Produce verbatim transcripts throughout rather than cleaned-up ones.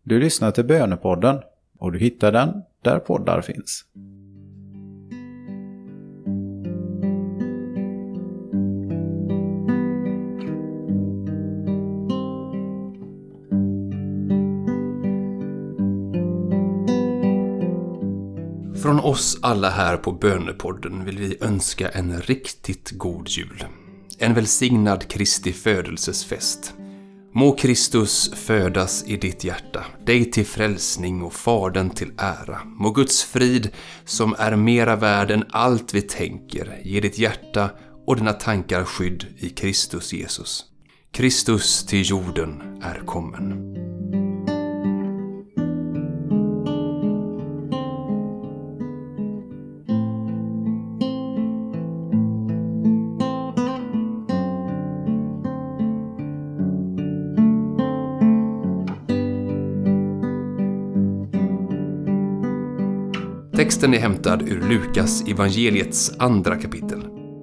Du lyssnar till Bönepodden och du hittar den där poddar finns. Från oss alla här på Bönepodden vill vi önska en riktigt god jul. En välsignad Kristi födelsesfest. Må Kristus födas i ditt hjärta, dig till frälsning och Fadern till ära. Må Guds frid, som är mera värd än allt vi tänker, ge ditt hjärta och dina tankar skydd i Kristus Jesus. Kristus till jorden är kommen. Texten är hämtad ur Lukas evangeliets andra kapitel.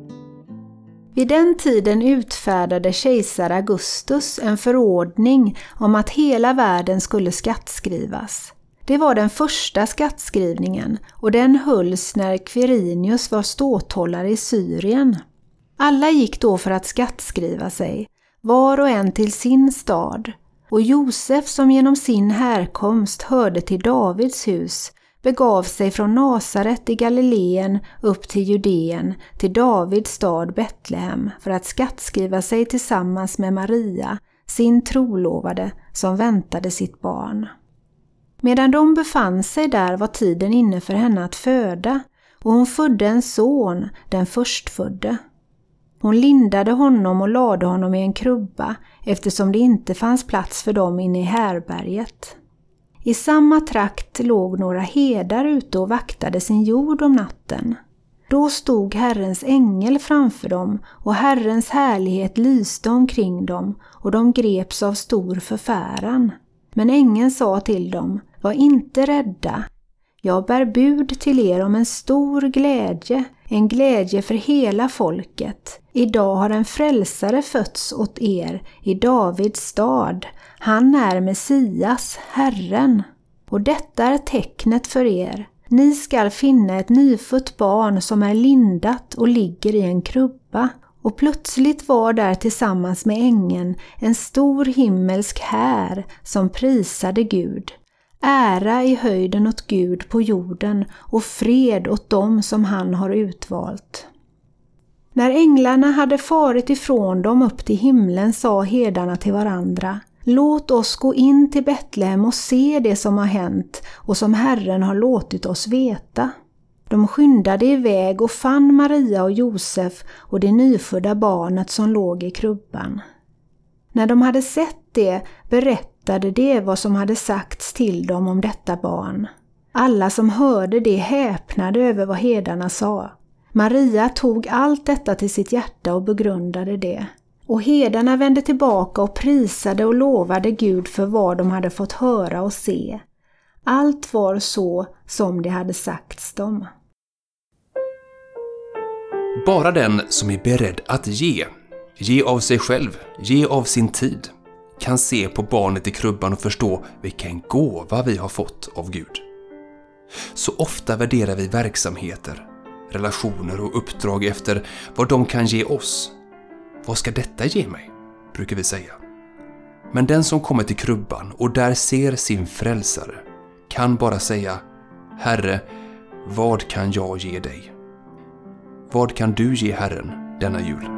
Vid den tiden utfärdade kejsar Augustus en förordning om att hela världen skulle skattskrivas. Det var den första skattskrivningen och den hölls när Quirinius var ståthållare i Syrien. Alla gick då för att skattskriva sig, var och en till sin stad. Och Josef, som genom sin härkomst hörde till Davids hus, begav sig från Nasaret i Galileen upp till Judeen, till Davids stad Betlehem, för att skattskriva sig tillsammans med Maria, sin trolovade, som väntade sitt barn. Medan de befann sig där var tiden inne för henne att föda, och hon födde en son, den förstfödde. Hon lindade honom och lade honom i en krubba, eftersom det inte fanns plats för dem inne i härberget. I samma trakt låg några herdar ute och vaktade sin jord om natten. Då stod Herrens ängel framför dem, och Herrens härlighet lyste omkring dem, och de greps av stor förfäran. Men ängeln sa till dem: var inte rädda. Jag bär bud till er om en stor glädje, en glädje för hela folket. Idag har en frälsare fötts åt er i Davids stad. Han är Messias, Herren. Och detta är tecknet för er. Ni skall finna ett nyfött barn som är lindat och ligger i en krubba. Och plötsligt var där tillsammans med ängeln en stor himmelsk här som prisade Gud. Ära i höjden åt Gud på jorden och fred åt dem som han har utvalt. När änglarna hade farit ifrån dem upp till himlen sa herdarna till varandra: låt oss gå in till Betlehem och se det som har hänt och som Herren har låtit oss veta. De skyndade iväg och fann Maria och Josef och det nyfödda barnet som låg i krubban. När de hade sett det berättade de vad som hade sagts till dem om detta barn. Alla som hörde det häpnade över vad herdarna sa. Maria tog allt detta till sitt hjärta och begrundade det. Och herdarna vände tillbaka och prisade och lovade Gud för vad de hade fått höra och se. Allt var så som det hade sagts dem. Bara den som är beredd att ge, ge av sig själv, ge av sin tid, kan se på barnet i krubban och förstå vilken gåva vi har fått av Gud. Så ofta värderar vi verksamheter, relationer och uppdrag efter vad de kan ge oss. Vad ska detta ge mig? Brukar vi säga. Men den som kommer till krubban och där ser sin frälsare kan bara säga: Herre, vad kan jag ge dig? Vad kan du ge Herren denna jul?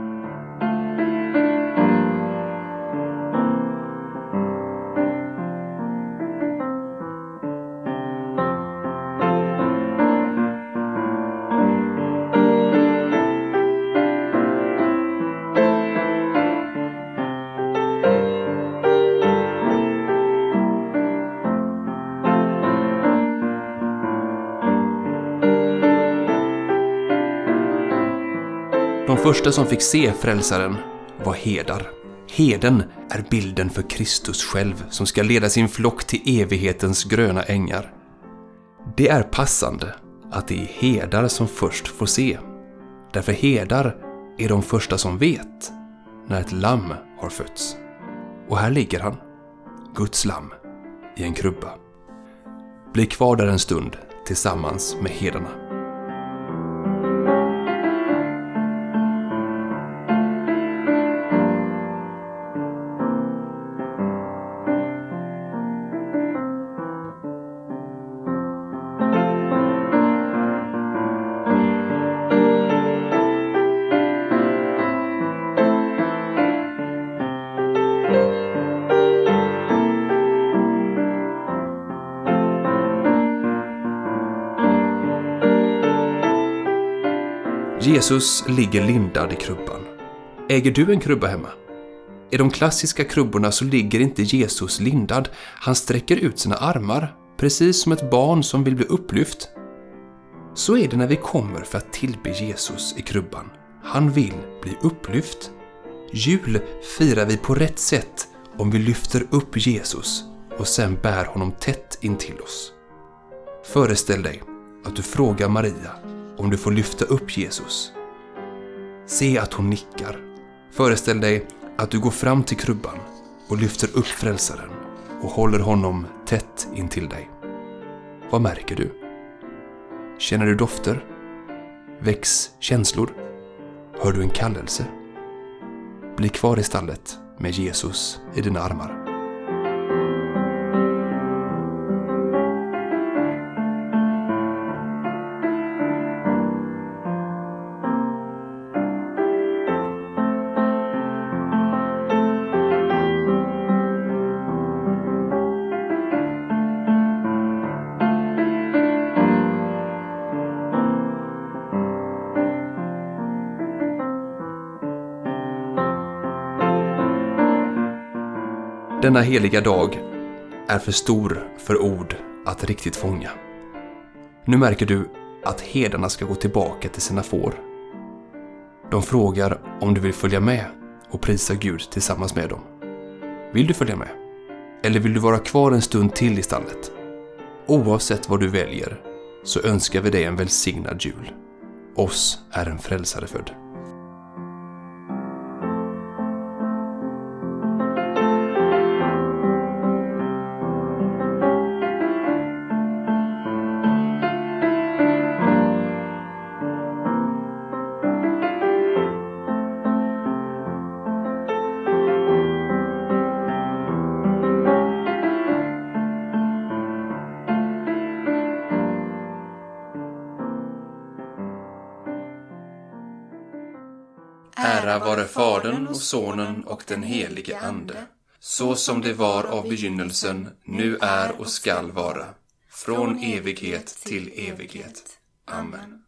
De första som fick se frälsaren var herdar. Herden är bilden för Kristus själv som ska leda sin flock till evighetens gröna ängar. Det är passande att det är herdar som först får se. Därför herdar är de första som vet när ett lamm har fötts. Och här ligger han, Guds lamm, i en krubba. Bli kvar där en stund tillsammans med herdarna. Jesus ligger lindad i krubban. Äger du en krubba hemma? I de klassiska krubborna så ligger inte Jesus lindad. Han sträcker ut sina armar, precis som ett barn som vill bli upplyft. Så är det när vi kommer för att tillbe Jesus i krubban. Han vill bli upplyft. Jul firar vi på rätt sätt om vi lyfter upp Jesus och sen bär honom tätt in till oss. Föreställ dig att du frågar Maria om du får lyfta upp Jesus. Se att hon nickar. Föreställ dig att du går fram till krubban och lyfter upp frälsaren och håller honom tätt intill dig. Vad märker du? Känner du dofter? Väcks känslor? Hör du en kallelse? Bli kvar i stallet med Jesus i dina armar. Denna heliga dag är för stor för ord att riktigt fånga. Nu märker du att herdarna ska gå tillbaka till sina får. De frågar om du vill följa med och prisa Gud tillsammans med dem. Vill du följa med? Eller vill du vara kvar en stund till i stallet? Oavsett vad du väljer så önskar vi dig en välsignad jul. Oss är en frälsare född. Ära vare Fadern och Sonen och den helige Ande, så som det var av begynnelsen, nu är och skall vara, från evighet till evighet. Amen.